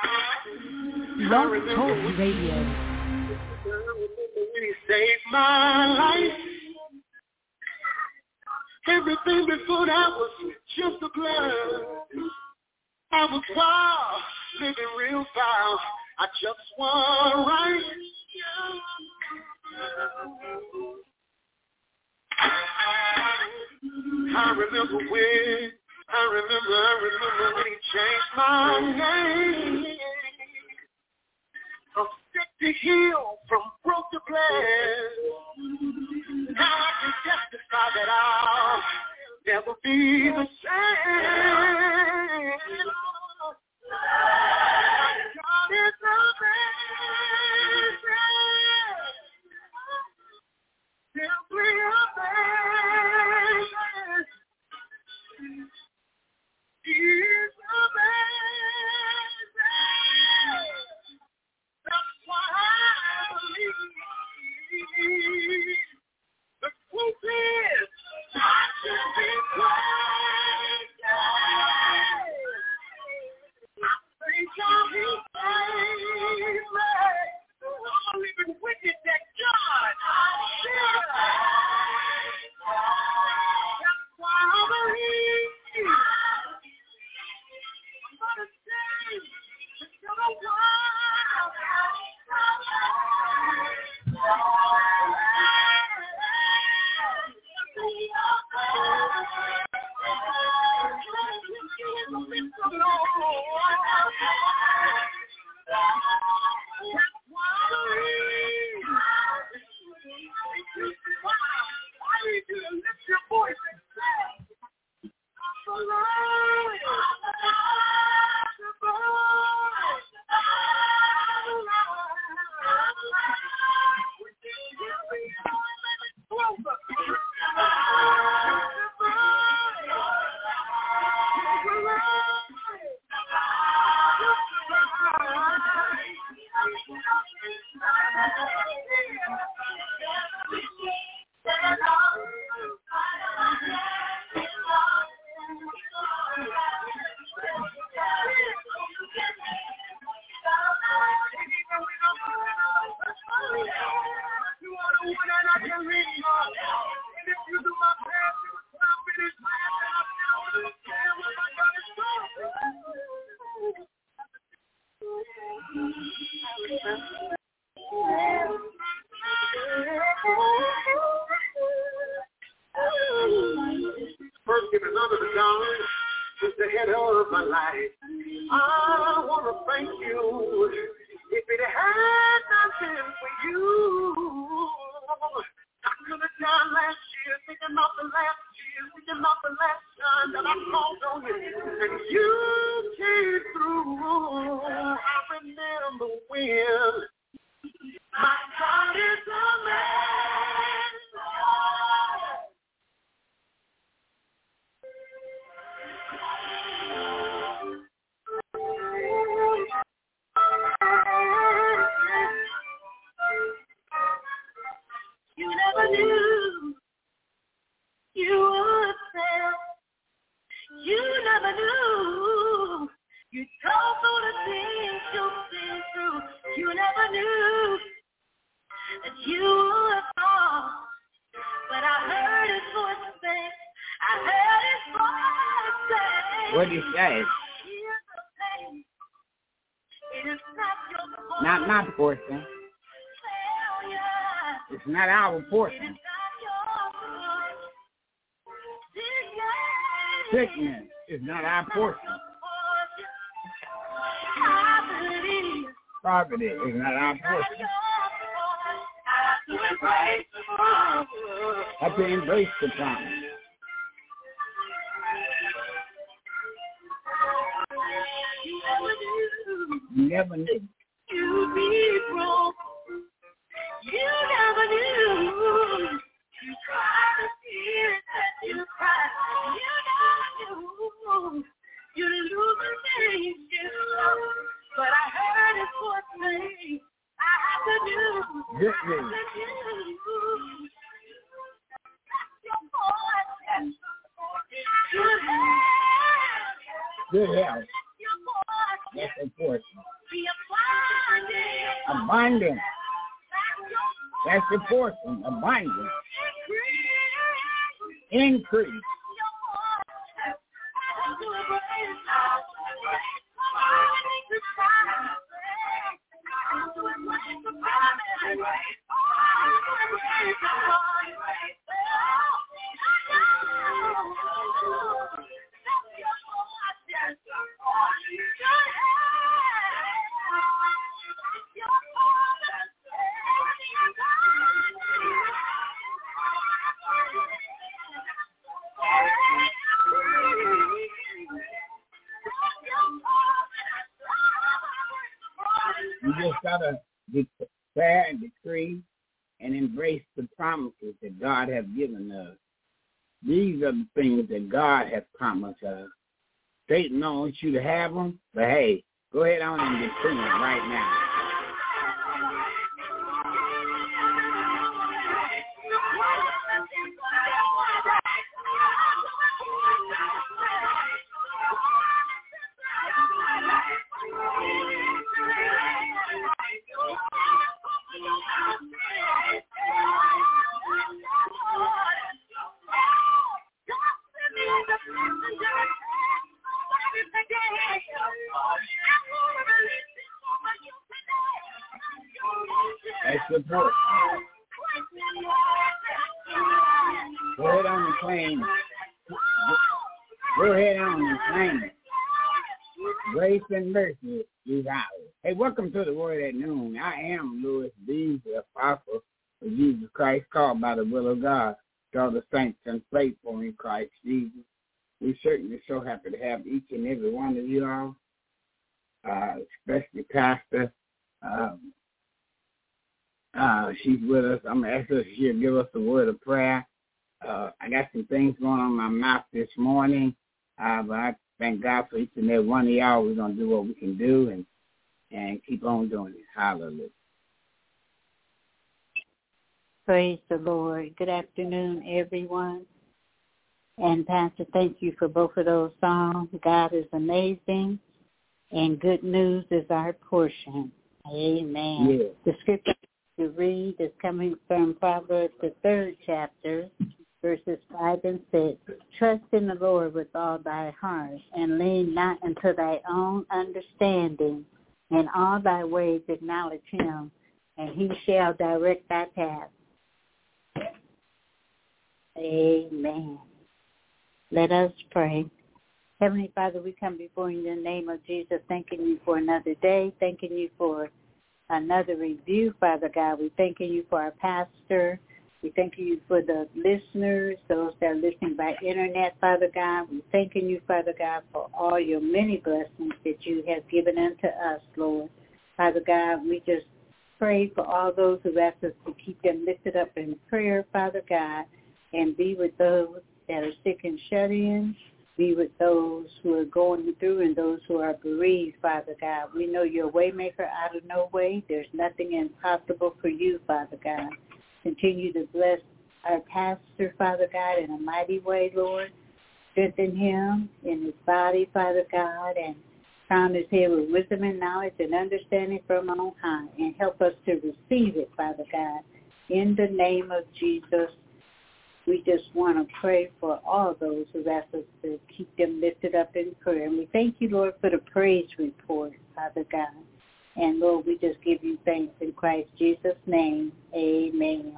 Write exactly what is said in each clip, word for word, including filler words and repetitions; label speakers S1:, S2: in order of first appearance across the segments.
S1: Love Talk Radio.
S2: When he saved my life, everything before that was just a blur. I was wild, living real foul. I just want right. I remember when, I remember, I remember when he changed my name. From sick to heal, from broke to blessed. Now I can testify that I'll never be the same. God is amazing. Simply amazing. He is amazing. That's why I believe. The truth is, I should be praised. I thank God He saved me. I'm even wicked that God saved me. That's why I believe. I'm gonna sing until the world. First, give another to God, who's the head of my life. I want to thank you. If it had not been for you, I could have died last year, thinking about the last year, thinking about the last time that I called on you, and you came through. I remember when my God is amazing. You never knew you would fail. You never knew you told through the things you've been through. You never knew that you would fall. But I heard his voice say, I heard his voice say.
S3: What did he say?
S2: It is not your fault.
S3: Not my portion. It's not our portion. Sickness is not our portion. Poverty is not our portion. I have to embrace the promise. You never knew.
S2: You be broke. You never knew. You cried the tears that you cried. You never knew. You lose the things you love. But I heard his voice say, I have to do.
S3: Yes,
S2: I have to do. Your voice. Good health.
S3: Good health.
S2: Your voice.
S3: That's important. portion. Abundance. That's your portion. Abundance. Increase. You just gotta declare and decree and embrace the promises that God has given us. These are the things that God has promised us. Satan don't want you to have them, but hey, go ahead on and decree them right now. That's the point. Go ahead on and claim. Go ahead on and claim it. Grace and mercy is ours. Hey, welcome to the Word at Noon. I am Louis B., the apostle of Jesus Christ, called by the will of God, to all the saints and faithful in Christ Jesus. We're certainly so happy to have each and every one of you all, uh, especially Pastor. Um, uh, she's with us. I'm going to ask her if she'll give us a word of prayer. Uh, I got some things going on in my mouth this morning, uh, but I thank God for each and every one of y'all. We're going to do what we can do and, and keep on doing it. Hallelujah.
S4: Praise the Lord. Good afternoon, everyone. And Pastor, thank you for both of those songs. God is amazing, and good news is our portion. Amen.
S3: Yeah.
S4: The scripture to read is coming from Proverbs, the third chapter, verses five and six. Trust in the Lord with all thy heart, and lean not unto thy own understanding. In all thy ways acknowledge him, and he shall direct thy path. Amen. Let us pray. Heavenly Father, we come before you in the name of Jesus, thanking you for another day, thanking you for another review, Father God. We thanking you for our pastor. We thank you for the listeners, those that are listening by internet, Father God. We thanking you, Father God, for all your many blessings that you have given unto us, Lord. Father God, we just pray for all those who ask us to keep them lifted up in prayer, Father God, and be with those that are sick and shut in, be with those who are going through and those who are bereaved, Father God. We know you're a way maker out of no way. There's nothing impossible for you, Father God. Continue to bless our pastor, Father God, in a mighty way, Lord. Strengthen him in his body, Father God, and crown his head with wisdom and knowledge and understanding from on high, and help us to receive it, Father God. In the name of Jesus, we just want to pray for all those who ask us to keep them lifted up in prayer. And we thank you, Lord, for the praise report, Father God. And, Lord, we just give you thanks in Christ Jesus' name. Amen.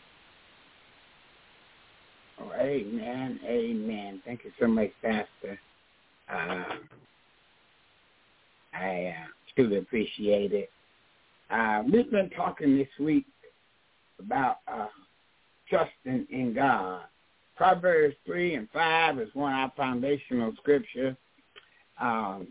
S3: Oh, amen, amen. Thank you so much, Pastor. Uh, I uh, truly appreciate it. Uh, we've been talking this week about uh, trusting in God. Proverbs three and five is one of our foundational scripture. Um,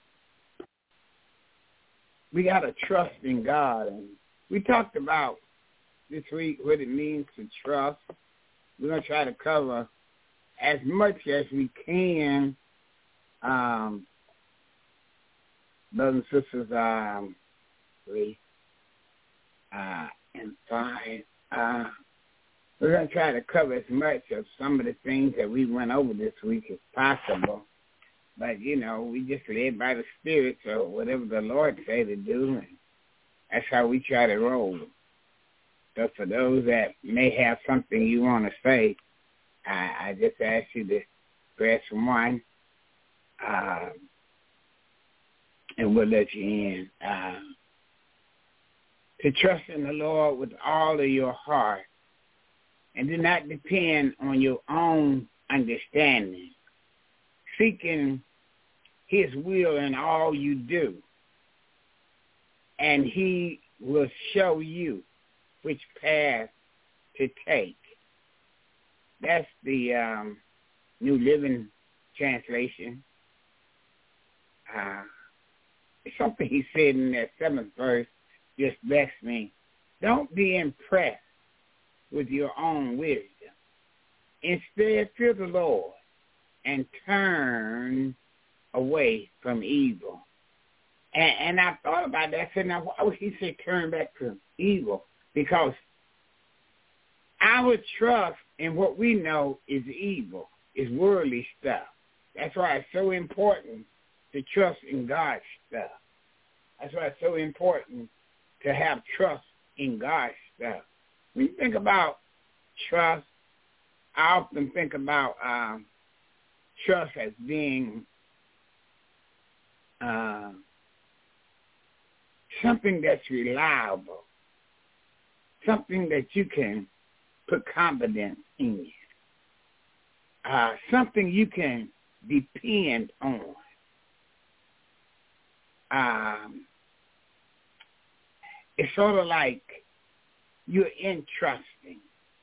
S3: we got to trust in God. And we talked about this week what it means to trust. We're going to try to cover as much as we can. Um, brothers and sisters, um, three uh, and five. Uh, We're going to try to cover as much of some of the things that we went over this week as possible. But, you know, we just led by the Spirit, so whatever the Lord say to do, and that's how we try to roll. So for those that may have something you want to say, I, I just ask you to press one, uh, and we'll let you in. Uh, to trust in the Lord with all of your heart and do not depend on your own understanding, seeking his will in all you do, and he will show you which path to take. That's the um, New Living Translation. Uh, something he said in that seventh verse just blessed me. Don't be impressed with your own wisdom. Instead, fear the Lord and turn away from evil. And, and I thought about that. I said, now, why would he say turn back from evil? Because our trust in what we know is evil, is worldly stuff. That's why it's so important to trust in God's stuff. That's why it's so important to have trust in God's stuff. When you think about trust, I often think about um, trust as being uh, something that's reliable, something that you can put confidence in, uh, something you can depend on. Um, it's sort of like you're entrusting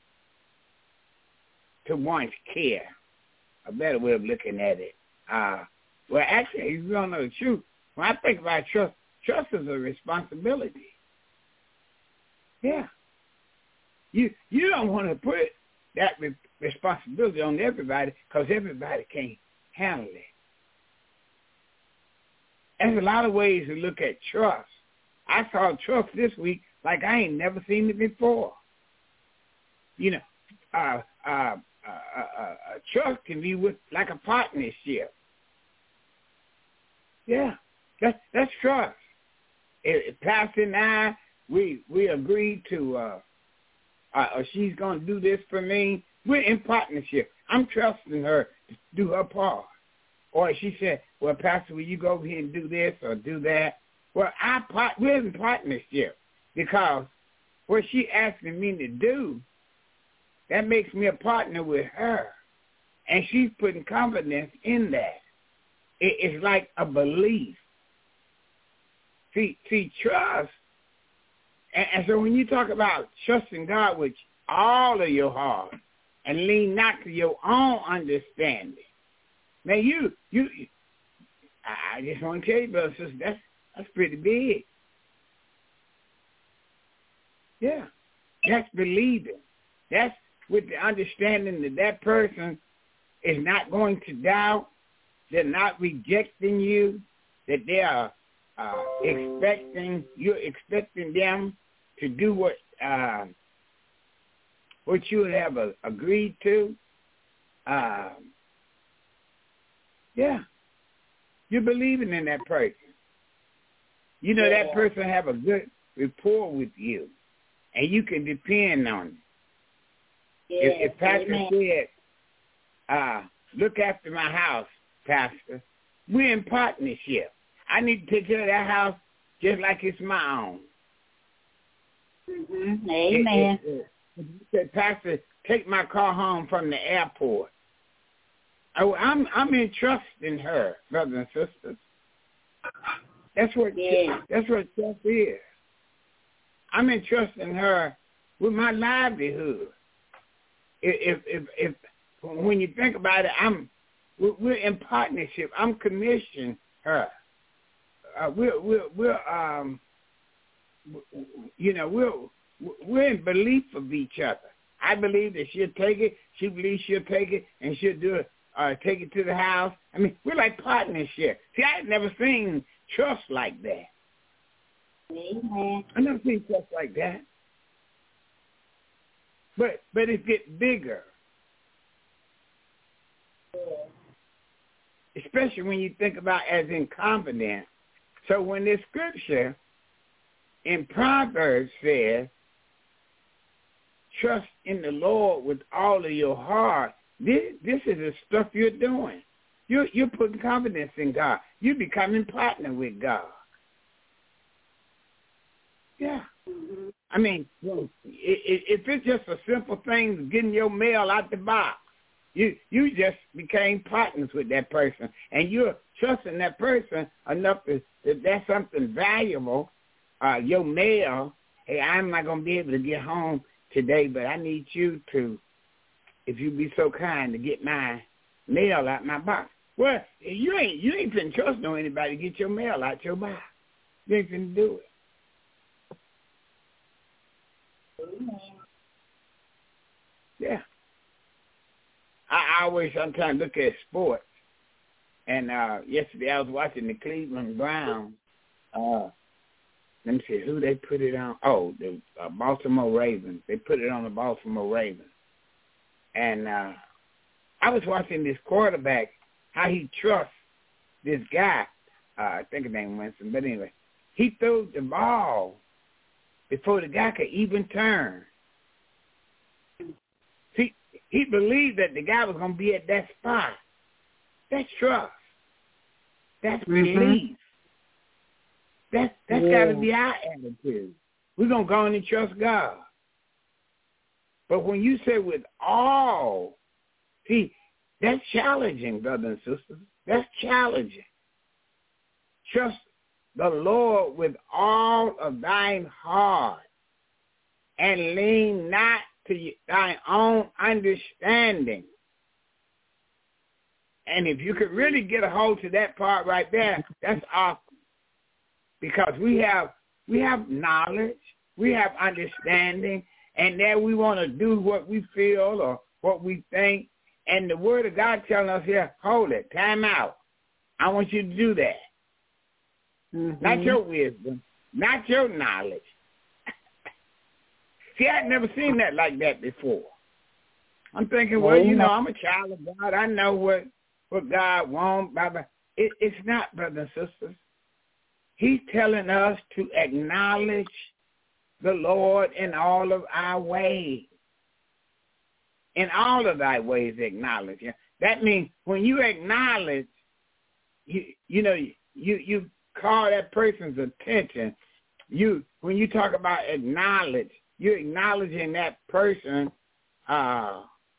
S3: to one's care, a better way of looking at it. Uh, well, actually, if you don't know the truth, when I think about trust, trust is a responsibility. Yeah. You you don't want to put that re- responsibility on everybody because everybody can't handle it. There's a lot of ways to look at trust. I saw trust this week like I ain't never seen it before. You know, uh, uh, uh, uh, uh, trust can be with like a partnership. Yeah, that's that's trust. If, if Pastor and I, we we agreed to, uh, uh, or she's going to do this for me, we're in partnership. I'm trusting her to do her part. Or she said, well, Pastor, will you go over here and do this or do that? Well, I part, we're in partnership because what she asking me to do, that makes me a partner with her. And she's putting confidence in that. It, it's like a belief. See, see, trust. And, and so when you talk about trusting God with all of your heart and lean not to your own understanding, now you, you, I just want to tell you, brothers and sisters, that's, that's pretty big. Yeah, that's believing. That's with the understanding that that person is not going to doubt, they're not rejecting you, that they are uh, expecting, you're expecting them to do what uh, what you have uh, agreed to. Uh, yeah, you're believing in that person. You know yeah. that person have a good rapport with you, and you can depend on it. Yeah, if, if Pastor amen. said, uh, look after my house, Pastor, we're in partnership. I need to take care of that house just like it's my own.
S4: Mm-hmm. Amen.
S3: If, if, if you said, Pastor, take my car home from the airport. Oh, I'm I'm entrusting her, brothers and sisters. That's what
S4: yeah.
S3: that's what trust is. I'm entrusting her with my livelihood. If if if when you think about it, I'm we're in partnership. I'm commissioning her. Uh, we're we're we're um you know we're we're in belief of each other. I believe that she'll take it. She believes she'll take it, and she'll do it. Uh, take it to the house. I mean, we're like partnership. See, I had never seen trust like that.
S4: Amen.
S3: I never seen trust like that. But but it gets bigger.
S4: Yeah.
S3: especially when you think about as in confidence. So when this scripture in Proverbs says, trust in the Lord with all of your heart, this, this is the stuff you're doing. You're, you're putting confidence in God. You're becoming partner with God. Yeah.
S4: Mm-hmm.
S3: I mean, if it's just a simple thing, getting your mail out the box, you you just became partners with that person, and you're trusting that person enough to, that that's something valuable. Uh, your mail, hey, I'm not going to be able to get home today, but I need you to, if you be so kind, to get my mail out my box. Well, you ain't you ain't been trusting on anybody to get your mail out your box. You ain't finna do it. Yeah. I, I always sometimes look at sports. And uh, yesterday I was watching the Cleveland Browns. Uh, let me see, who they put it on? Oh, the uh, Baltimore Ravens. They put it on the Baltimore Ravens. And uh, I was watching this quarterback, how he trusts this guy. Uh, I think his name Winston. But anyway, he threw the ball before the guy could even turn. See, he believed that the guy was going to be at that spot. That's trust. That's
S4: Mm-hmm.
S3: belief. That's, that's
S4: yeah.
S3: got to be our attitude. We're going to go in and trust God. But when you say with all, see, that's challenging, brothers and sisters. That's challenging. Trust the Lord with all of thine heart, and lean not to thine own understanding. And if you could really get a hold to that part right there, that's awesome. Because we have we have knowledge, we have understanding, and then we want to do what we feel or what we think. And the Word of God telling us here, hold it, time out. I want you to do that. Mm-hmm. Not your wisdom, not your knowledge. See, I'd never seen that like that before. I'm thinking, well, you know, I'm a child of God. I know what, what God wants. Blah, blah. It, it's not, brothers and sisters. He's telling us to acknowledge the Lord in all of our ways. In all of thy ways acknowledge Him. That means when you acknowledge, you, you know, you, you call that person's attention. You when you talk about acknowledge, you're acknowledging that person. Uh,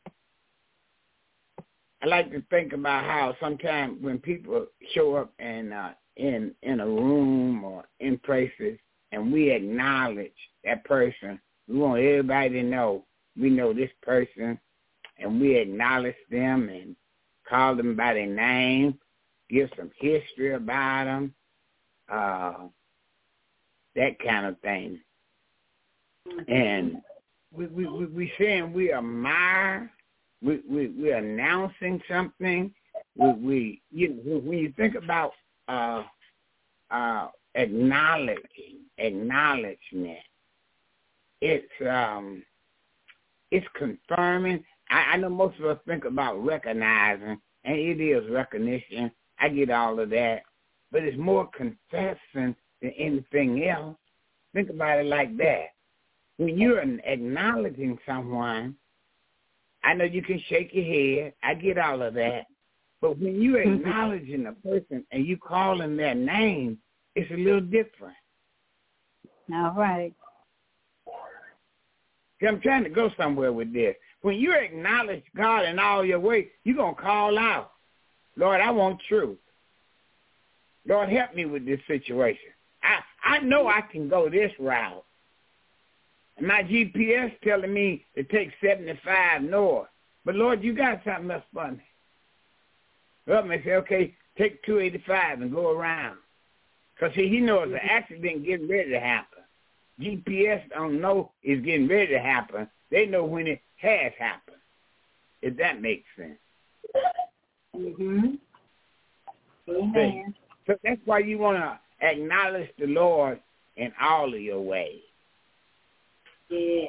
S3: I like to think about how sometimes when people show up and uh, in in a room or in places, and we acknowledge that person, we want everybody to know we know this person, and we acknowledge them and call them by their name, give some history about them. Uh, that kind of thing. And we we we, we saying we admire, we we we announcing something. We we you know, when you think about uh uh acknowledging acknowledgement, it's um it's confirming. I, I know most of us think about recognizing, and it is recognition. I get all of that. But it's more confessing than anything else. Think about it like that. When you're acknowledging someone, I know you can shake your head. I get all of that. But when you're acknowledging a person and you calling their name, it's a little different.
S4: All right.
S3: I'm trying to go somewhere with this. When you acknowledge God in all your ways, you're going to call out, Lord, I want truth. Lord, help me with this situation. I, I know I can go this route. And my G P S telling me to take seventy-five north. But, Lord, you got something else for me. Help me say, okay, take two eighty-five and go around. Because, see, he knows the accident getting ready to happen. G P S don't know it's getting ready to happen. They know when it has happened, if that makes sense.
S4: Mm-hmm. Amen.
S3: So that's why you want to acknowledge the Lord in all of your ways.
S4: Yeah.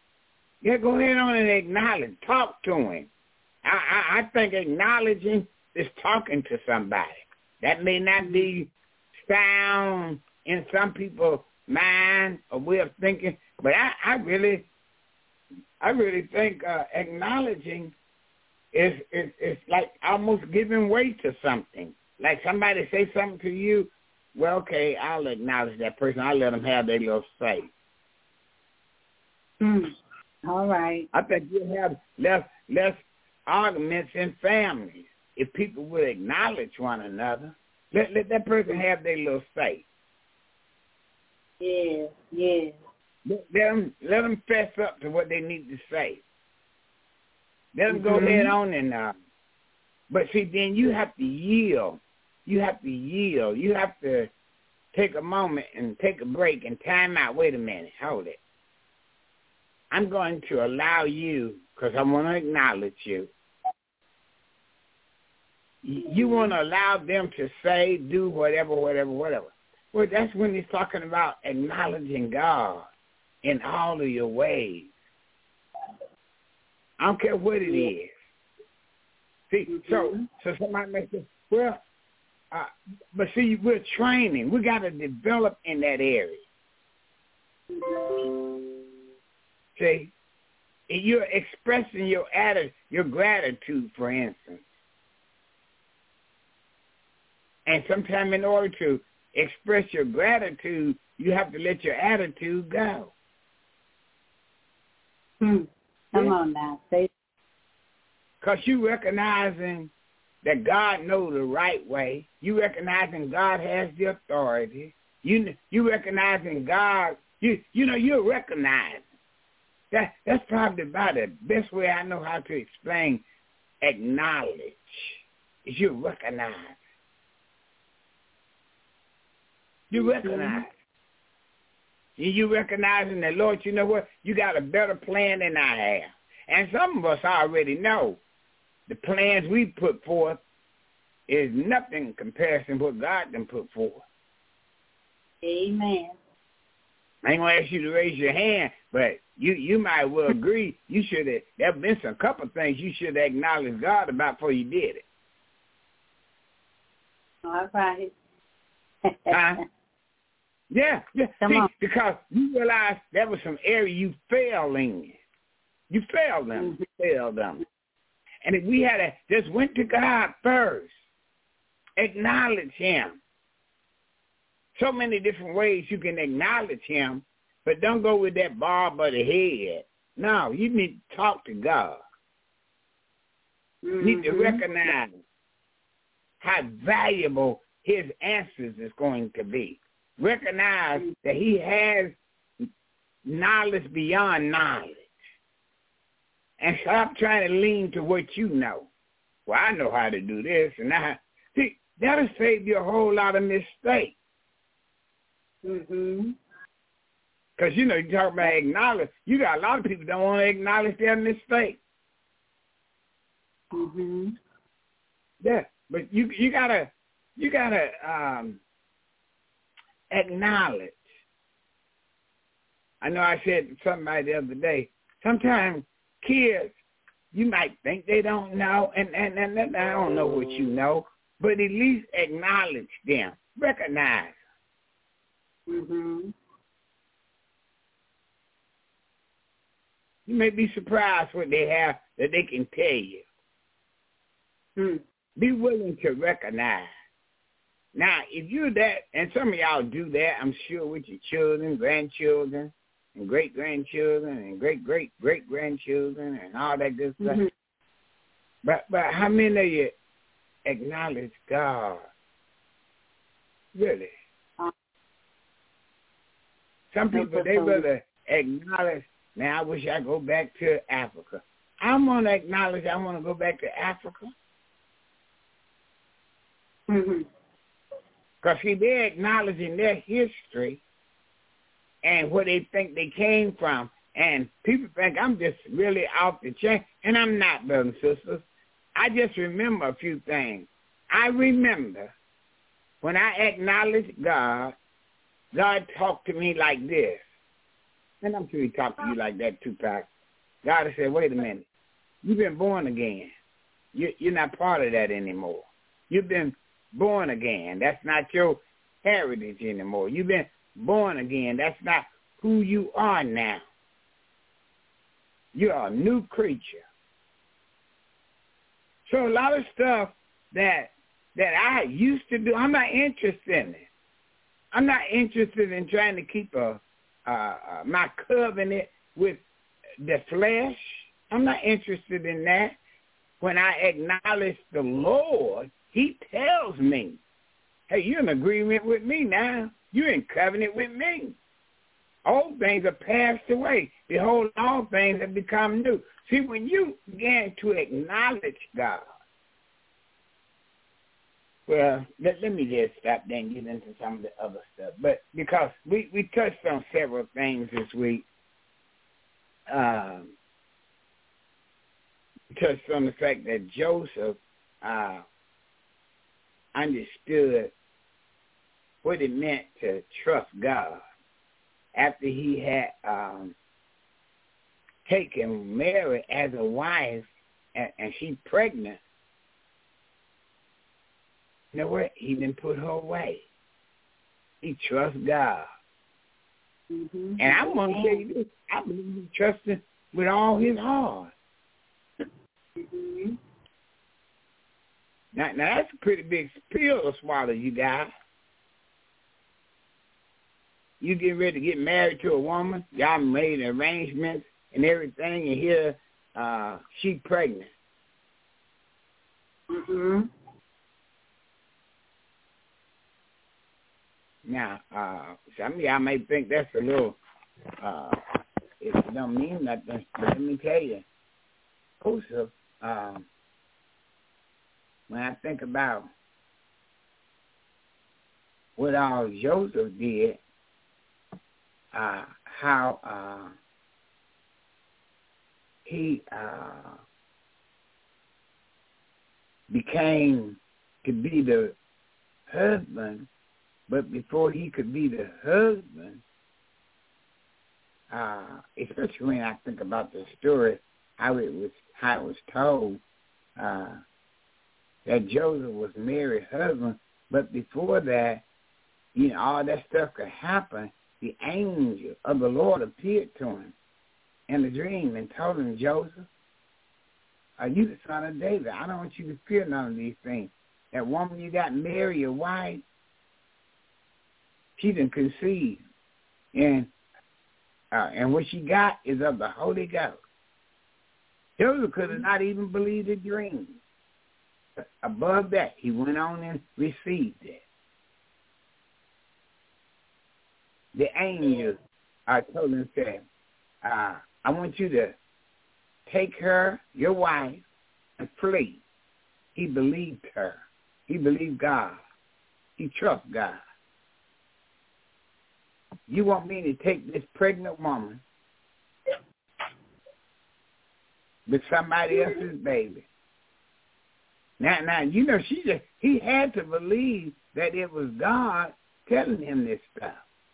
S3: Yeah, go ahead on and acknowledge. Talk to him. I, I, I think acknowledging is talking to somebody. That may not be sound in some people's mind or way of thinking, but I, I really, I really think uh, acknowledging is, is is like almost giving way to something. Like somebody say something to you, well, okay, I'll acknowledge that person. I'll let them have their little say.
S4: Mm. All right.
S3: I think you'll have less less arguments in families if people would acknowledge one another. Let let that person have their little say.
S4: Yeah, yeah.
S3: Let, let them let them fess up to what they need to say. Let them
S4: Mm-hmm.
S3: go head on and uh. But see, then you have to yield. You have to yield. You have to take a moment and take a break and time out. Wait a minute. Hold it. I'm going to allow you, because I want to acknowledge you. You want to allow them to say, do whatever, whatever, whatever. Well, that's when he's talking about acknowledging God in all of your ways. I don't care what it is. See, mm-hmm. so so somebody may say, well, uh, but see, we're training. We got to develop in that area. See, you're expressing your attitude, your gratitude, for instance. And sometimes in order to express your gratitude, you have to let your attitude go.
S4: Hmm. Come yeah. on now. Say.
S3: Because you recognizing that God knows the right way. You recognizing God has the authority. You you recognizing God, you you know, you're recognizing. That, that's probably about the best way I know how to explain acknowledge, is you recognize. You recognize. Mm-hmm. You recognizing that, Lord, you know what? You got a better plan than I have. And some of us already know the plans we put forth is nothing in comparison to what God done put forth.
S4: Amen.
S3: I ain't going to ask you to raise your hand, but you, you might well agree you should have, there have been some couple things you should have acknowledged God about before you did it.
S4: All right.
S3: huh? Yeah, yeah.
S4: Come
S3: See,
S4: on.
S3: because you realize there was some area you failed in. You failed them.
S4: Mm-hmm.
S3: You failed them. And if we had a, just went to God first, acknowledge him. So many different ways you can acknowledge him, but don't go with that barb of the head. No, you need to talk to God.
S4: Mm-hmm.
S3: You need to recognize how valuable his answers is going to be. Recognize mm-hmm. that he has knowledge beyond knowledge. And stop trying to lean to what you know. Well, I know how to do this, and I see that'll save you a whole lot of mistakes.
S4: Mm-hmm.
S3: Because, you know, you talk about acknowledge. You got a lot of people don't want to acknowledge their mistake.
S4: Mm-hmm.
S3: Yeah, but you you gotta you gotta um, acknowledge. I know I said to somebody the other day. Sometimes kids, you might think they don't know, and and and, and I don't know what you know, but at least acknowledge them, recognize.
S4: Mm-hmm.
S3: You may be surprised what they have that they can tell you.
S4: Hmm.
S3: Be willing to recognize. Now, if you're that, and some of y'all do that, I'm sure, with your children, grandchildren, and great-grandchildren, and great-great-great-grandchildren, and all that good stuff.
S4: Mm-hmm.
S3: But but how many of you acknowledge God? Really? Some people, they rather acknowledge, man, I wish I go back to Africa. I want to acknowledge I want to go back to Africa.
S4: Mm-hmm.
S3: Because, see, they're acknowledging their history and where they think they came from. And people think I'm just really off the chain. And I'm not, brothers and sisters. I just remember a few things. I remember when I acknowledged God, God talked to me like this. And I'm sure he talked to you like that too, Pastor. God said, wait a minute. You've been born again. You, you're not part of that anymore. You've been born again. That's not your heritage anymore. You've been born again. That's not who you are now. You're a new creature. So a lot of stuff that that I used to do, I'm not interested in it. I'm not interested in trying to keep a uh, uh, my covenant with the flesh. I'm not interested in that. When I acknowledge the Lord, he tells me, hey, you're in agreement with me now. You're in covenant with me. Old things are passed away. Behold, all things have become new. See, when you begin to acknowledge God, well, let, let me just stop there and get into some of the other stuff. But because we, we touched on several things this week, um, we touched on the fact that Joseph uh, understood what it meant to trust God after he had um, taken Mary as a wife and, and she's pregnant. You know what? He didn't put her away. He trusts God.
S4: Mm-hmm.
S3: And I want to tell you this. I believe he trusts him with all his heart.
S4: Mm-hmm.
S3: Now, now, that's a pretty big pill to swallow, you guys. You get ready to get married to a woman. Y'all made arrangements and everything, and here uh, she's pregnant.
S4: Mm-hmm.
S3: Now, uh, some of y'all may think that's a little, uh, it don't mean nothing, but let me tell you, Joseph, um, when I think about what all Joseph did, uh, how uh, he uh, became to be the husband, but before he could be the husband, uh, especially when I think about the story, how it was how it was told, uh, that Joseph was Mary's husband, but before that, you know, all that stuff could happen. The angel of the Lord appeared to him in a dream and told him, Joseph, are you the son of David? I don't want you to fear none of these things. That woman you got, Mary, your wife, she didn't conceive. And, uh, and what she got is of the Holy Ghost. Joseph could have not even believed the dream. But above that, he went on and received it. The angel uh, told him, said, uh, I want you to take her, your wife, and flee. He believed her. He believed God. He trusts God. You want me to take this pregnant woman with somebody else's baby? Now, now, you know, she just, he had to believe that it was God telling him this stuff.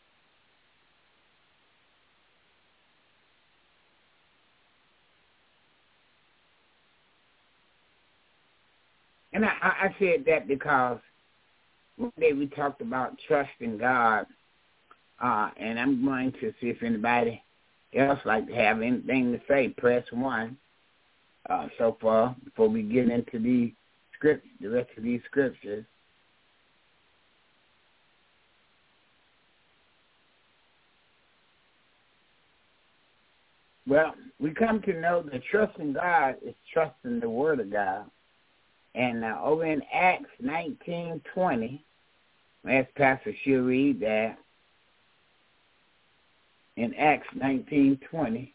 S3: And I, I said that because one day we talked about trusting God, uh, and I'm going to see if anybody else like to have anything to say. Press one uh, so far before we get into the script, the rest of these scriptures. Well, we come to know that trusting God is trusting the Word of God. And uh, over in Acts nineteen twenty, as Pastor she'll read that, in Acts nineteen twenty,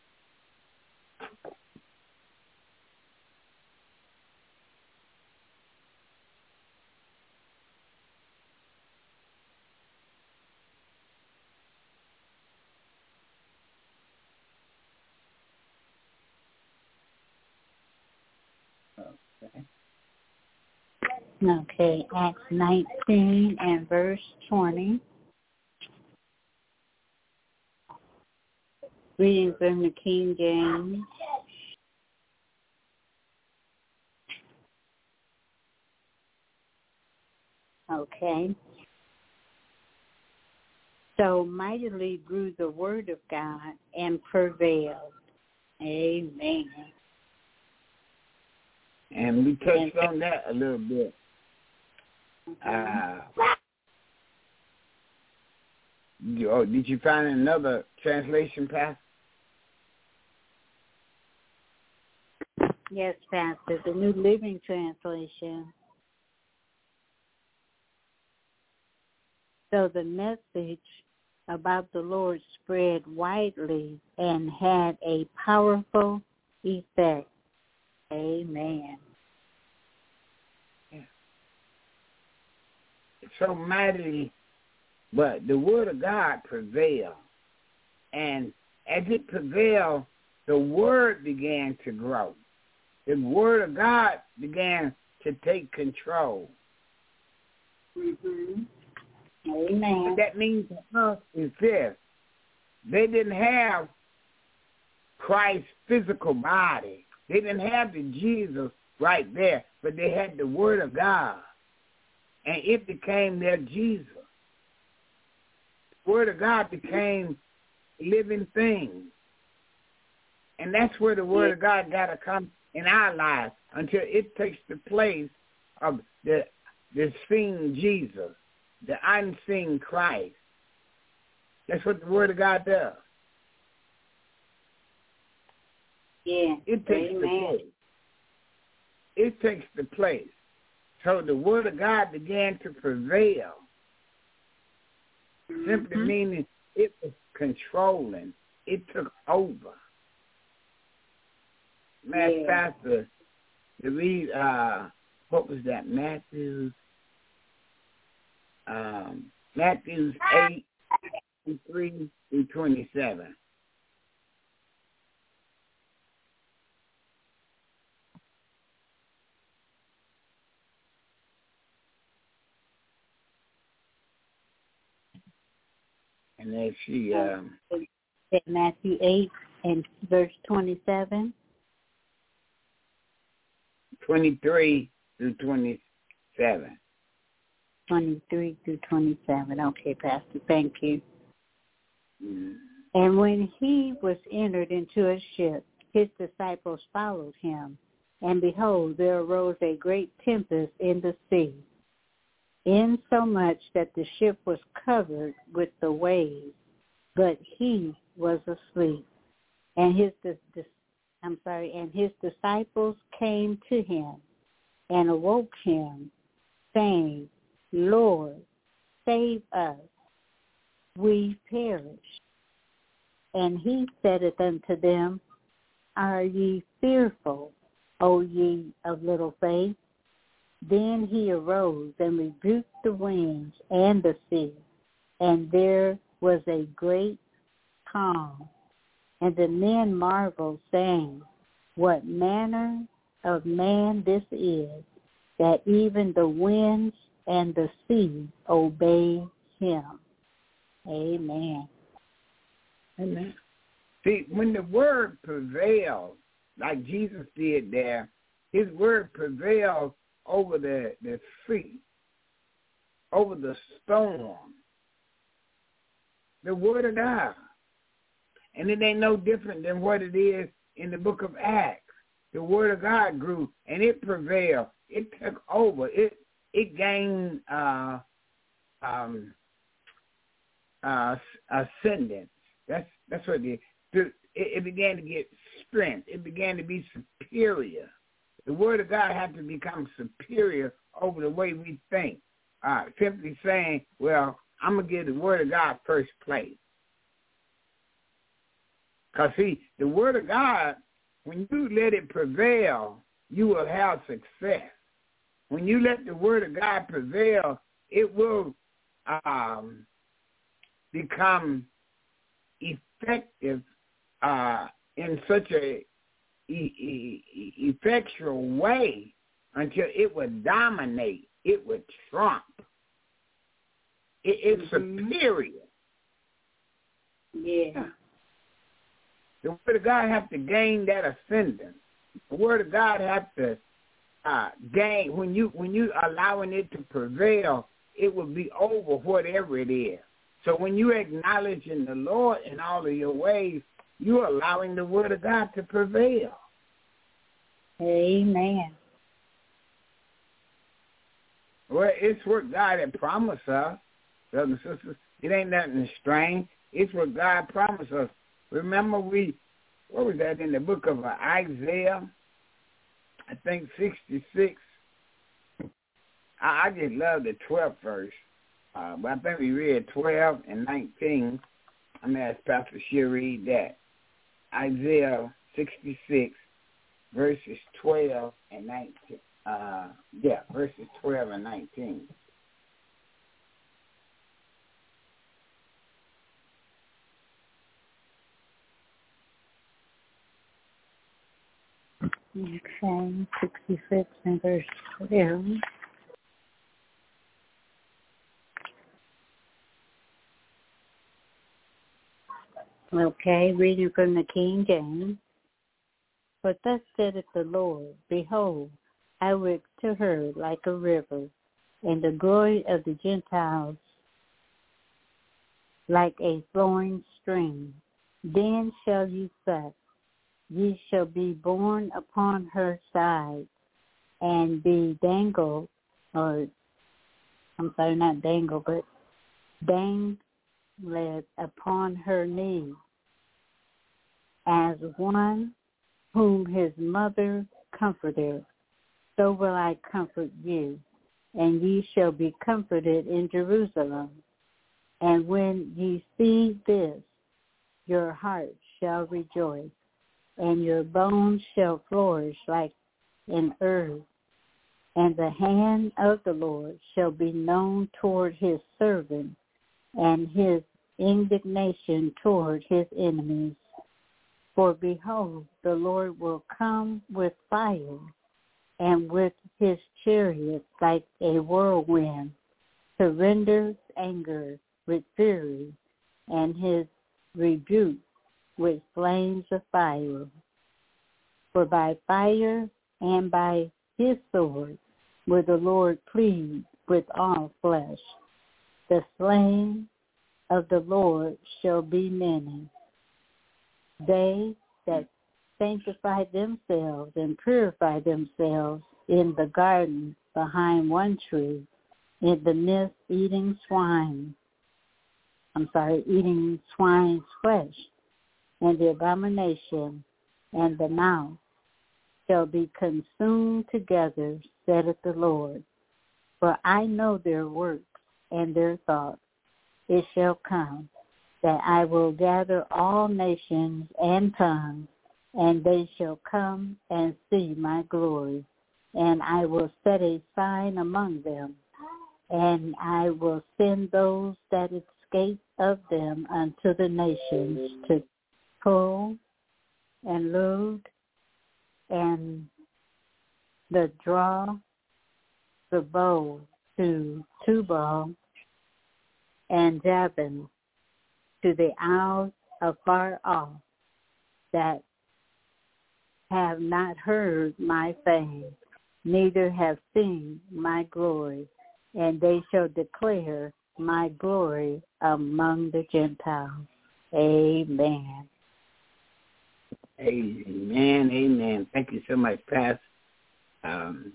S3: okay.
S4: Okay, Acts nineteen and verse twenty. Reading from the King James. Okay. So mightily grew the word of God and prevailed. Amen.
S3: And we touched on that a little bit. Uh, oh, did you find another translation, Pastor?
S4: Yes, Pastor, the New Living Translation. So the message about the Lord spread widely and had a powerful effect. Amen.
S3: Yeah. So mightily, but the word of God prevailed. And as it prevailed, the word began to grow. The word of God began to take control.
S4: Mm-hmm. Amen.
S3: What that means to us is this. They didn't have Christ's physical body. They didn't have the Jesus right there, but they had the word of God. And it became their Jesus. The word of God became living things. And that's where the word of God got to come in our lives until it takes the place of the, the seen Jesus, the unseen Christ. That's what the word of God does.
S4: Yeah.
S3: It takes
S4: Amen.
S3: the place. It takes the place. So the word of God began to prevail. Mm-hmm. Simply meaning it was controlling. It took over. Matt
S4: yeah.
S3: Pastor, to read, uh, what was that, Matthew? Um, Matthew eight, three through twenty-seven. And then she, um,
S4: Matthew eight and verse twenty-seven.
S3: twenty-three through twenty-seven.
S4: twenty-three through twenty-seven. Okay, Pastor, thank you.
S3: Mm.
S4: And when he was entered into a ship, his disciples followed him. And behold, there arose a great tempest in the sea, insomuch that the ship was covered with the waves, but he was asleep. And his, dis- I'm sorry, and his disciples came to him and awoke him, saying, Lord, save us, we perish. And he saith unto them, Are ye fearful, O ye of little faith? Then he arose and rebuked the winds and the sea, and there was a great calm. And the men marveled, saying, What manner of man this is, that even the winds and the sea obey him. Amen.
S3: Amen. See, when the word prevails, like Jesus did there, his word prevails over the, the sea, over the storm. The word of God. And it ain't no different than what it is in the book of Acts. The word of God grew, and it prevailed. It took over. It it gained uh, um, uh, ascendance. That's that's what it did. It, it began to get strength. It began to be superior. The word of God had to become superior over the way we think. Uh, simply saying, well, I'm going to give the word of God first place. Because, see, the word of God, when you let it prevail, you will have success. When you let the word of God prevail, it will um, become effective uh, in such a e- e- effectual way until it would dominate. It would trump. It, it's mm-hmm. superior.
S4: Yeah.
S3: yeah. The word of God has to gain that ascendance. The word of God has to uh, gain when you when you allowing it to prevail. it will be over, whatever it is. So when you acknowledge in the Lord in all of your ways, you're allowing the word of God to prevail.
S4: Amen.
S3: Well, it's what God had promised us, brothers and sisters. It ain't nothing strange. It's what God promised us. Remember, we, what was that in the book of Isaiah? I think sixty-six. I, I just love the twelfth verse. Uh, but I think we read twelve and nineteen. I'm going to ask Pastor She'll read that. Isaiah sixty-six, verses twelve and nineteen. Uh, yeah, verses twelve and nineteen.
S4: Okay, sixty-six and verse twelve. Okay, reading from the King James. But thus saith the Lord, Behold, I will to her like a river, and the glory of the Gentiles like a flowing stream. Then shall you suck, ye shall be borne upon her side, and be dangled, or, I'm sorry, not dangled, but dangled upon her knee, as one whom his mother comforted, so will I comfort you, and ye shall be comforted in Jerusalem. And when ye see this, your heart shall rejoice, and your bones shall flourish like an herb, and the hand of the Lord shall be known toward his servant, and his indignation toward his enemies. For behold, the Lord will come with fire, and with his chariots like a whirlwind, to render anger with fury, and his rebuke with flames of fire. For by fire and by his sword will the Lord plead with all flesh. The slain of the Lord shall be many. They that sanctify themselves and purify themselves in the garden behind one tree, in the midst eating swine, I'm sorry, eating swine's flesh, and the abomination and the mouth shall be consumed together, saith the Lord. For I know their works and their thoughts. It shall come that I will gather all nations and tongues, and they shall come and see my glory. And I will set a sign among them, and I will send those that escape of them unto the nations to pull and load and the draw the bow to Tubal and Jabin, to the isles afar off, that have not heard my fame, neither have seen my glory, and they shall declare my glory among the Gentiles. Amen.
S3: Amen, amen. Thank you so much, Pastor. Um,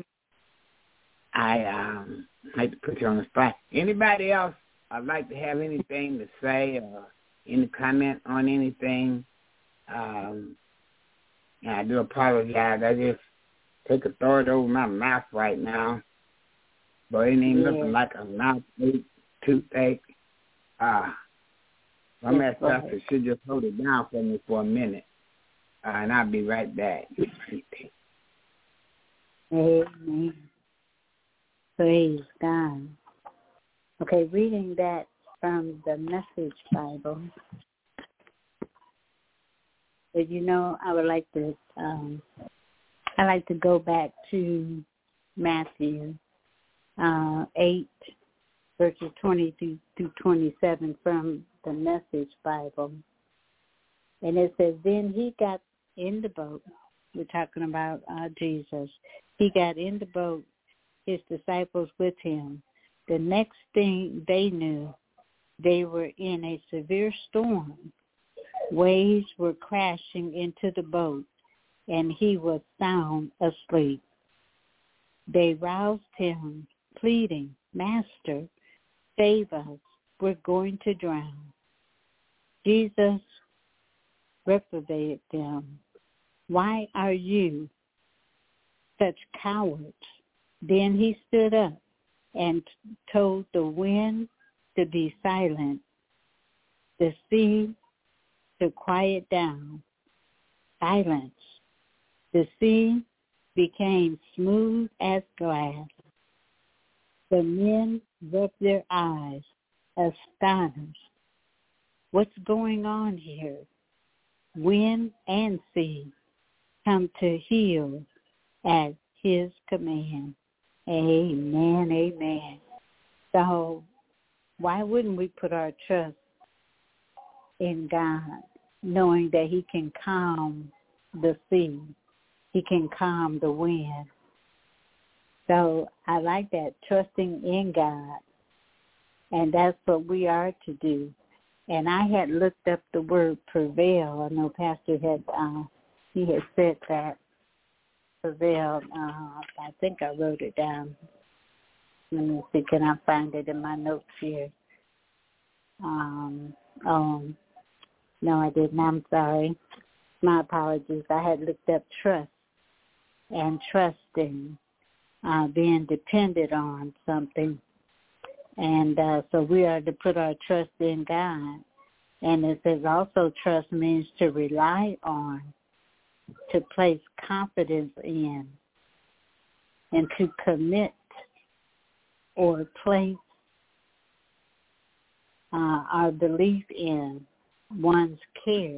S3: I um, like to put you on the spot. Anybody else I'd like to have anything to say or any comment on anything? Um, and I do apologize. I just take authority over my mouth right now. But it ain't yeah. looking like a mouth ache, toothache. Uh, I'm going to ask Pastor should just hold it down for me for a minute. Uh, and I'll be right back.
S4: Amen. Praise God. Okay, reading that from the Message Bible. But you know, I would like to, um, I like to go back to Matthew uh, eight, verses twenty through twenty-seven from the Message Bible. And it says, then he got in the boat. We're talking about uh, Jesus. He got in the boat, his disciples with him, The next thing they knew, they were in a severe storm. Waves were crashing into the boat, and he was sound asleep. They roused him, pleading, "Master, save us. We're going to drown." Jesus reproved them. "Why are you such cowards?" Then he stood up and told the wind to be silent, the sea to quiet down. Silence. The sea became smooth as glass. The men rubbed their eyes, astonished. What's going on here? Wind and sea come to heel at his command. Amen, amen. So why wouldn't we put our trust in God, knowing that he can calm the sea, he can calm the wind? So I like that, trusting in God, and that's what we are to do. And I had looked up the word prevail. I know Pastor had, uh, he had said that, prevail. Uh, I think I wrote it down. Let me see, can I find it in my notes here? Um, um, no, I didn't. I'm sorry. My apologies. I had looked up trust and trusting, uh, being dependent on something. And uh, so we are to put our trust in God. And it says also trust means to rely on, to place confidence in, and to commit or place uh, our belief in one's care,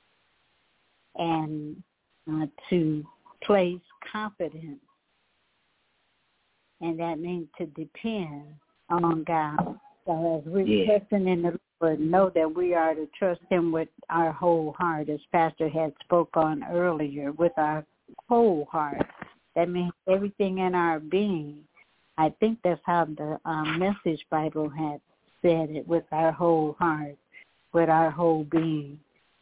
S4: and uh, to place confidence. And that means to depend on God. So as we're
S3: Yeah.
S4: trusting in the Lord, know that we are to trust him with our whole heart, as Pastor had spoke on earlier, with our whole heart. That means everything in our being. I think that's how the um, Message Bible had said it, with our whole heart, with our whole being.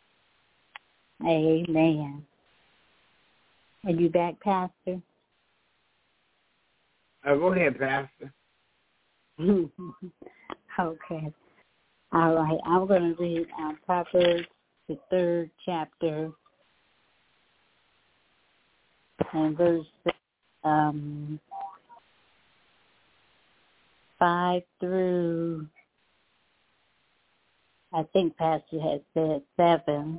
S4: Amen. Are you back, Pastor?
S3: Uh, go ahead, Pastor.
S4: Okay. All right. I'm going to read uh, Proverbs, the third chapter, and verse um, five through, I think Pastor had said seven.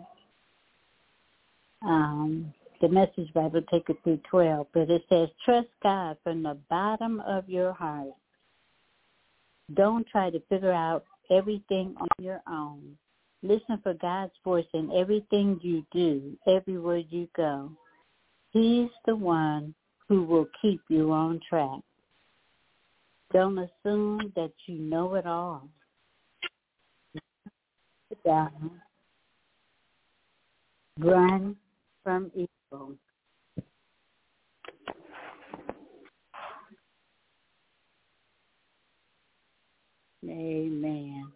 S4: Um, the Message Bible take it through twelve, but it says, trust God from the bottom of your heart. Don't try to figure out everything on your own. Listen for God's voice in everything you do, everywhere you go. He's the one who will keep you on track. Don't assume that you know it all. Run from evil. Amen.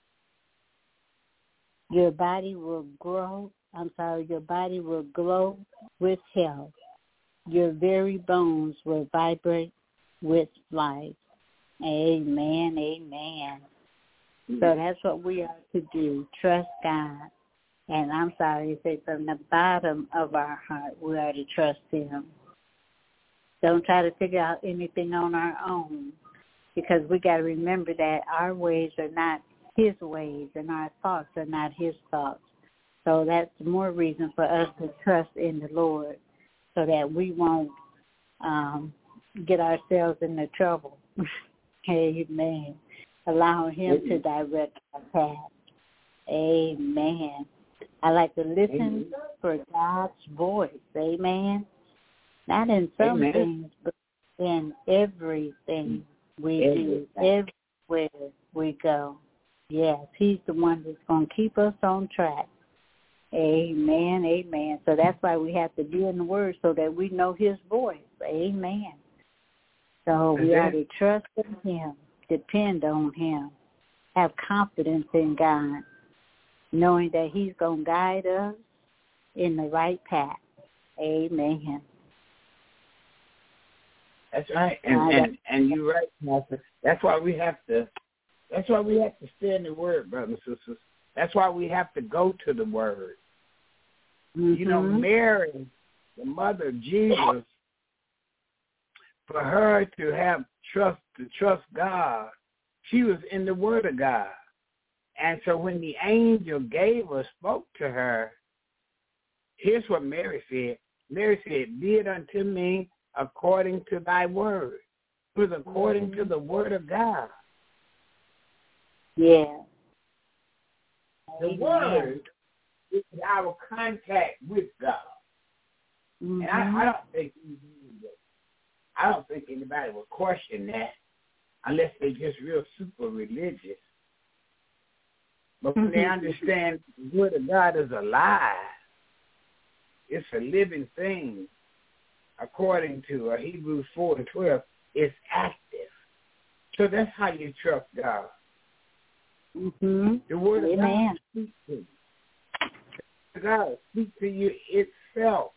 S4: Your body will grow, I'm sorry, your body will glow with health. Your very bones will vibrate with life. Amen, amen. So that's what we are to do, trust God. And I'm sorry to say, from the bottom of our heart, we are to trust him. Don't try to figure out anything on our own, because we got to remember that our ways are not his ways and our thoughts are not his thoughts. So that's more reason for us to trust in the Lord, so that we won't um, get ourselves into trouble. Amen. Allow him Amen. To direct our path. Amen. I like to listen Amen. For God's voice. Amen. Not in some Amen. Things, but in everything we Amen. Do, everywhere we go. Yes, he's the one that's going to keep us on track. Amen, amen. So that's why we have to be in the Word, so that we know his voice. Amen. So we are to trust in him. depend on him, have confidence in God, knowing that he's going to guide us in the right path. Amen.
S3: That's right. And, and, and you're right, Pastor. That's why we have to, that's why we have to stay in the Word, brothers and sisters. That's why we have to go to the Word. Mm-hmm. You know, Mary, the mother of Jesus, for her to have trust, to trust God, she was in the Word of God. And so when the angel gave her, spoke to her, here's what Mary said. Mary said, be it unto me according to thy word. It was according mm-hmm. to the Word of God.
S4: Yeah.
S3: The Amen. Word is our contact with God. Mm-hmm. And I, I don't think I don't think anybody will question that unless they're just real super religious. But when mm-hmm. they understand the Word of God is alive, it's a living thing, according to uh, Hebrews four and twelve, it's active. So that's how you trust God.
S4: Mm-hmm.
S3: The Word of
S4: Amen.
S3: God speaks to you. God speaks to you itself.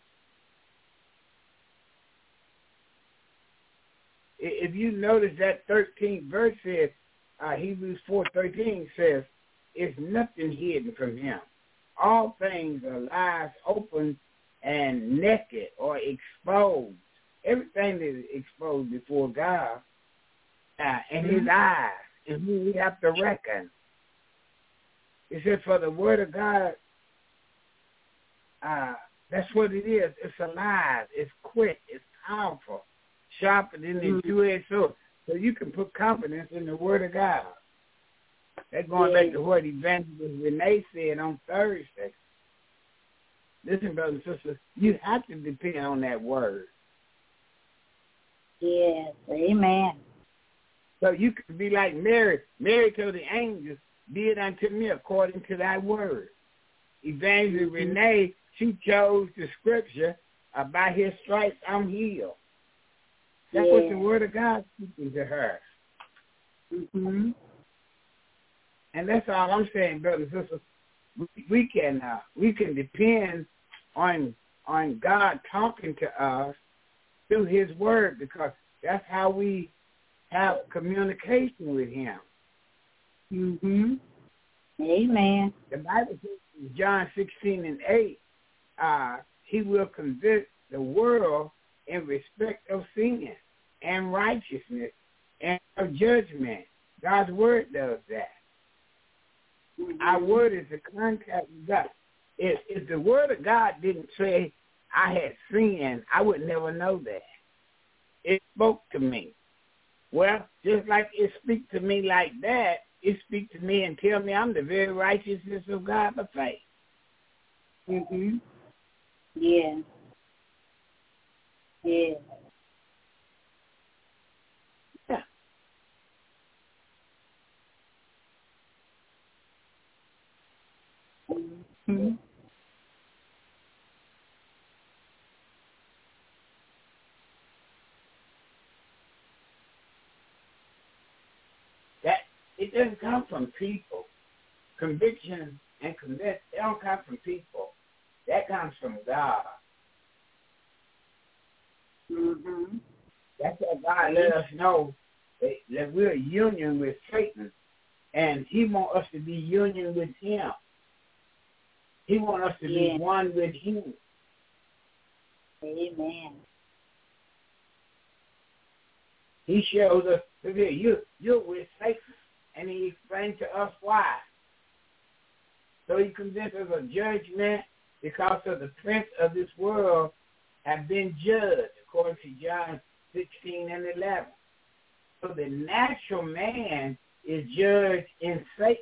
S3: If you notice that thirteenth verse says, uh, Hebrews four thirteen says, it's nothing hidden from him. All things are lies, open, and naked or exposed. Everything is exposed before God uh, in his eyes, and who we have to reckon. It says, for the Word of God, uh, that's what it is. It's alive. It's quick. It's powerful. Sharper than a mm-hmm. two-edged sword. So you can put confidence in the Word of God. That's going yeah. back to what Evangelist Renee said on Thursday. Listen, brothers and sisters, you have to depend on that Word.
S4: Yes, amen.
S3: So you can be like Mary. Mary told the angels, be it unto me according to thy word. Evangelist mm-hmm. Renee, she chose the scripture, uh, by his stripes I'm healed. That's yeah. what the Word of God speaking to her.
S4: Mm-hmm.
S3: And that's all I'm saying, brothers and sisters. We, we can uh, we can depend on on God talking to us through His Word, because that's how we have communication with Him.
S4: Mm-hmm. Amen.
S3: The Bible says in John sixteen and eight, uh, He will convict the world in respect of sin and righteousness and of judgment. God's Word does that. Mm-hmm. Our Word is the contact with God. If, if the Word of God didn't say I had sinned, I would never know that. It spoke to me. Well, just like it speaks to me like that, it speaks to me and tell me I'm the very righteousness of God by faith.
S4: Mm-hmm. Yeah. Yeah.
S3: Yeah.
S4: Mm-hmm.
S3: That it doesn't come from people. Conviction and convict, they don't come from people. That comes from God.
S4: Mm-hmm.
S3: That's why God let us know that, that we're union with Satan, and He wants us to be union with Him. He wants us to
S4: yeah.
S3: be one with Him.
S4: Amen.
S3: He shows us, you, you're with Satan, and He explained to us why. So He convinced us of judgment because of the prince of this world have been judged, according to John sixteen and eleven. So the natural man is judged in Satan.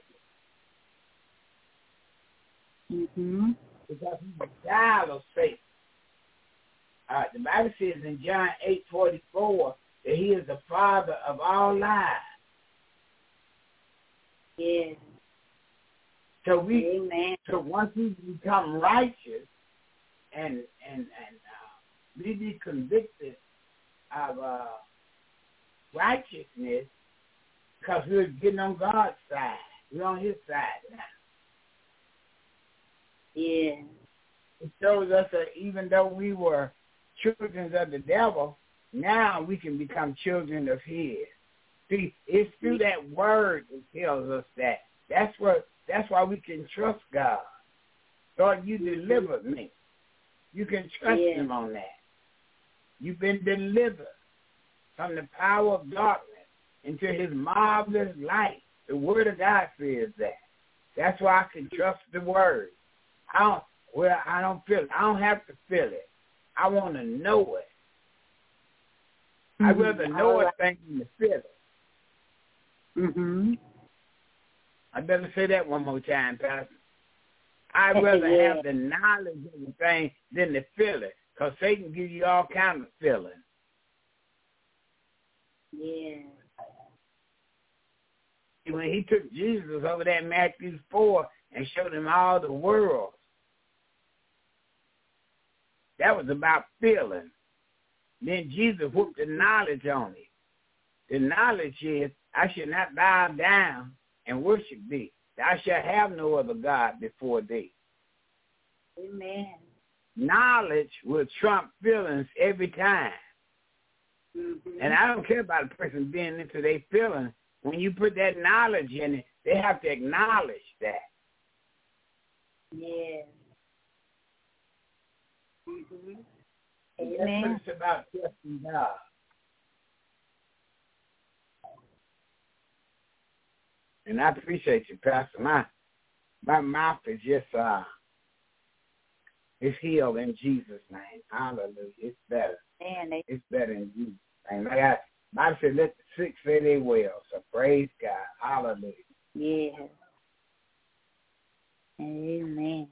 S4: Mm-hmm.
S3: Because he's a child of Satan. Uh, the Bible says in John eight forty-four that he is the father of all lies.
S4: Yeah.
S3: So we,
S4: Amen.
S3: so once we become righteous and and and uh, we be convicted of uh, righteousness, because we're getting on God's side. We're on his side now.
S4: Yeah.
S3: It shows us that even though we were children of the devil, now we can become children of his. See, it's through that word that tells us that. That's what. That's why we can trust God. Lord, you delivered me. You can trust
S4: yeah.
S3: him on that. You've been delivered from the power of darkness into his marvelous light. The word of God says that. That's why I can trust the word. I don't, well, I don't feel it. I don't have to feel it. I want to know it. Mm-hmm. I'd rather know a thing than to feel it.
S4: Mm-hmm.
S3: I better say that one more time, Pastor. I'd rather
S4: yeah.
S3: have the knowledge of the thing than to feel it, because Satan gives you all kinds of feelings.
S4: Yeah.
S3: When he took Jesus over there in Matthew four and showed him all the world, that was about feeling. Then Jesus whooped the knowledge on it. The knowledge is, I should not bow down and worship thee. Thou shalt have no other God before thee.
S4: Amen.
S3: Knowledge will trump feelings every time.
S4: Mm-hmm.
S3: And I don't care about a person being into their feelings. When you put that knowledge in it, they have to acknowledge that.
S4: Yeah. Mm-hmm.
S3: That's
S4: Amen.
S3: what it's about, trusting God. And I appreciate you, Pastor. My my mouth is just uh, it's healed in Jesus' name. Hallelujah. It's better.
S4: Man, they-
S3: it's better in Jesus' name. Like I, Bible said, let the sick say they will. So praise God. Hallelujah.
S4: Yeah. Amen.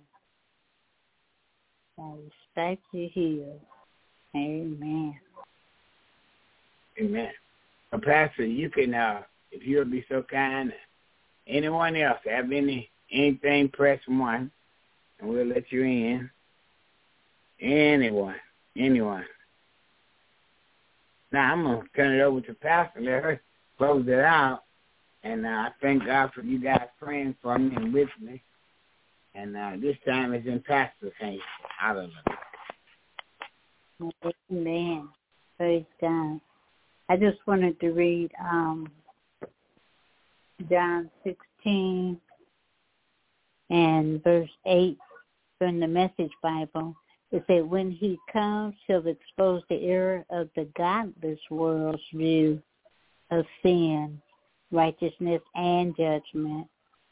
S4: I respect you here. Amen.
S3: Amen. Well, Pastor, you can, uh, if you'll be so kind, anyone else have any anything, press one, and we'll let you in. Anyone, anyone. Now, I'm going to turn it over to Pastor, let her close it out. And uh, I thank God for you guys praying for me and with me. And uh, this time it's in Pastor's hands. Hallelujah.
S4: Amen. Praise God. I just wanted to read um, John sixteen and verse eight from the Message Bible. It said, when he comes, he'll expose the error of the godless world's view of sin, righteousness, and judgment.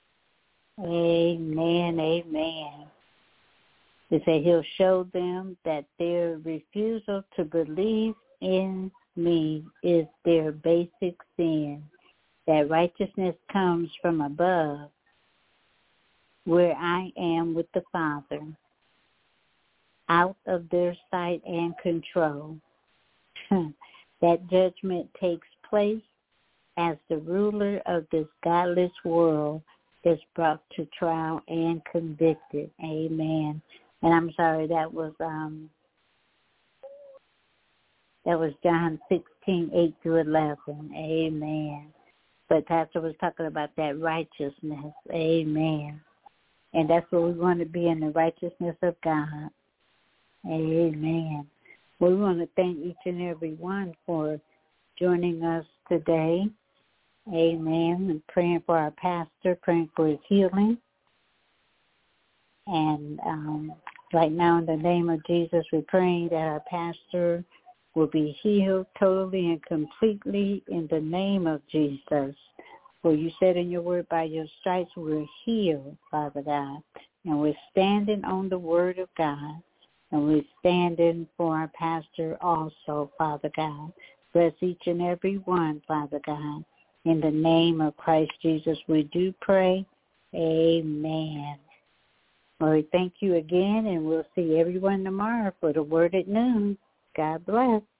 S4: Amen, amen. It said he'll show them that their refusal to believe in me is their basic sin, that righteousness comes from above, where I am with the Father, out of their sight and control. That judgment takes place as the ruler of this godless world is brought to trial and convicted. Amen. And I'm sorry, that was um that was John sixteen, eight through eleven. Amen. But Pastor was talking about that righteousness. Amen. And that's what we want to be, in the righteousness of God. Amen. We want to thank each and every one for joining us today. Amen. And praying for our pastor, praying for his healing. And um, right now, in the name of Jesus, we're praying that our pastor will be healed totally and completely in the name of Jesus. For you said in your word, by your stripes we're healed, Father God. And we're standing on the word of God. And we're standing for our pastor also, Father God. Bless each and every one, Father God. In the name of Christ Jesus, we do pray. Amen. Well, we thank you again, and we'll see everyone tomorrow for the Word at Noon. God bless.